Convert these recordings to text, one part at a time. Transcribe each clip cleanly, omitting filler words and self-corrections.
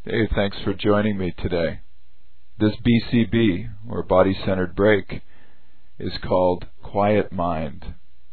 Hey, thanks for joining me today. This BCB, or body-centered break, is called Quiet Mind.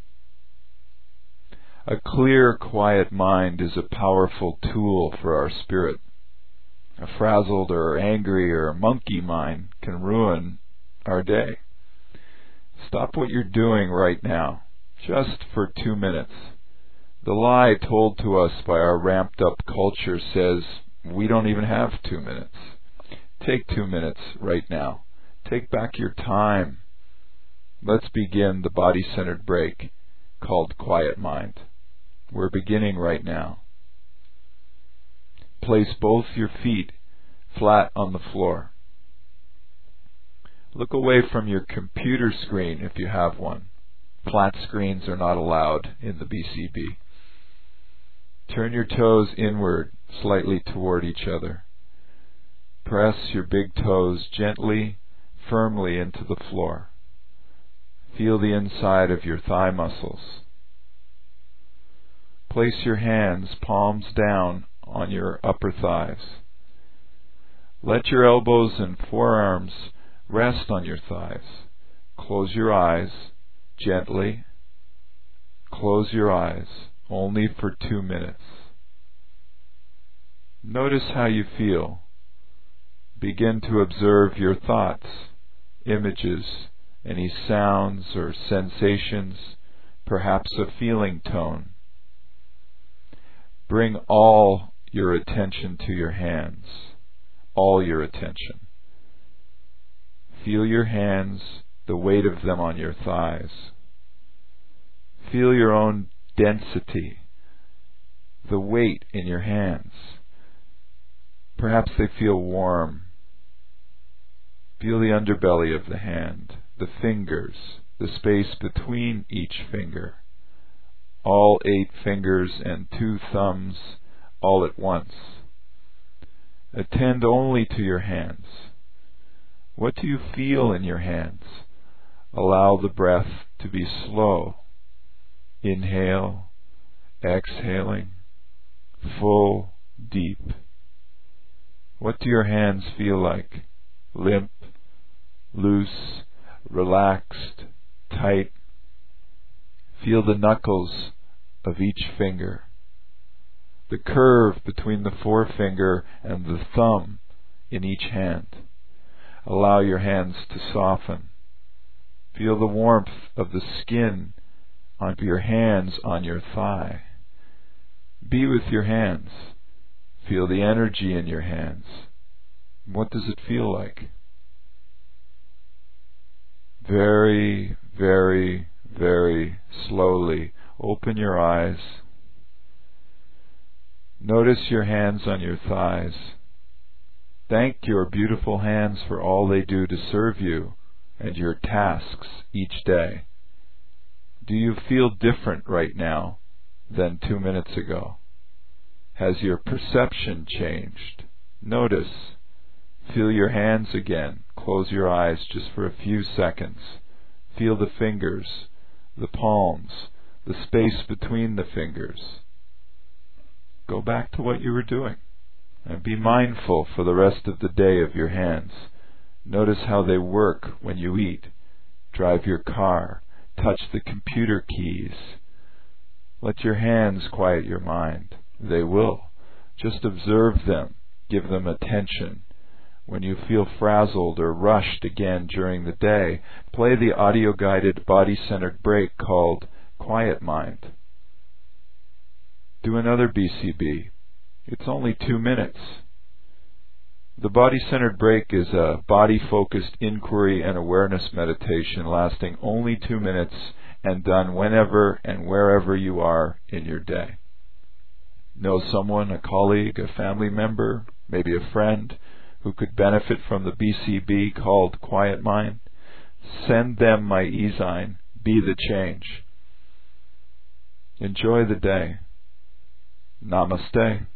A clear, quiet mind is a powerful tool for our spirit. A frazzled or angry or monkey mind can ruin our day. Stop what you're doing right now, just for 2 minutes. The lie told to us by our ramped-up culture says we don't even have 2 minutes. Take 2 minutes right now. Take back your time. Let's begin the body-centered break called Quiet Mind. We're beginning right now. Place both your feet flat on the floor. Look away from your computer screen if you have one. Flat screens are not allowed in the BCB. Turn your toes inward, slightly toward each other. Press your big toes gently, firmly into the floor. Feel the inside of your thigh muscles. Place your hands palms down on your upper thighs. Let your elbows and forearms rest on your thighs. Close your eyes gently. Close your eyes only for 2 minutes. Notice how you feel. Begin to observe your thoughts, images, any sounds or sensations, perhaps a feeling tone. Bring all your attention to your hands, all your attention. Feel your hands, the weight of them on your thighs. Feel your own density, the weight in your hands. Perhaps they feel warm. Feel the underbelly of the hand, the fingers, the space between each finger. All 8 fingers and 2 thumbs all at once. Attend only to your hands. What do you feel in your hands? Allow the breath to be slow. Inhale, exhaling, full, deep. What do your hands feel like? Limp, loose, relaxed, tight. Feel the knuckles of each finger. The curve between the forefinger and the thumb in each hand. Allow your hands to soften. Feel the warmth of the skin of your hands on your thigh. Be with your hands. Feel the energy in your hands. What does it feel like? Very, very, very slowly open your eyes. Notice your hands on your thighs. Thank your beautiful hands for all they do to serve you and your tasks each day. Do you feel different right now than 2 minutes ago? Has your perception changed? Notice. Feel your hands again. Close your eyes just for a few seconds. Feel the fingers, the palms, the space between the fingers. Go back to what you were doing and be mindful for the rest of the day of your hands. Notice how they work when you eat, drive your car, touch the computer keys. Let your hands quiet your mind. They will. Just observe them. Give them attention. When you feel frazzled or rushed again during the day, play the audio-guided body-centered break called Quiet Mind. Do another BCB. It's only 2 minutes. The body-centered break is a body-focused inquiry and awareness meditation lasting only 2 minutes and done whenever and wherever you are in your day. Know someone, a colleague, a family member, maybe a friend, who could benefit from the BCB called Quiet Mind? Send them my e-sign, Be the Change. Enjoy the day. Namaste.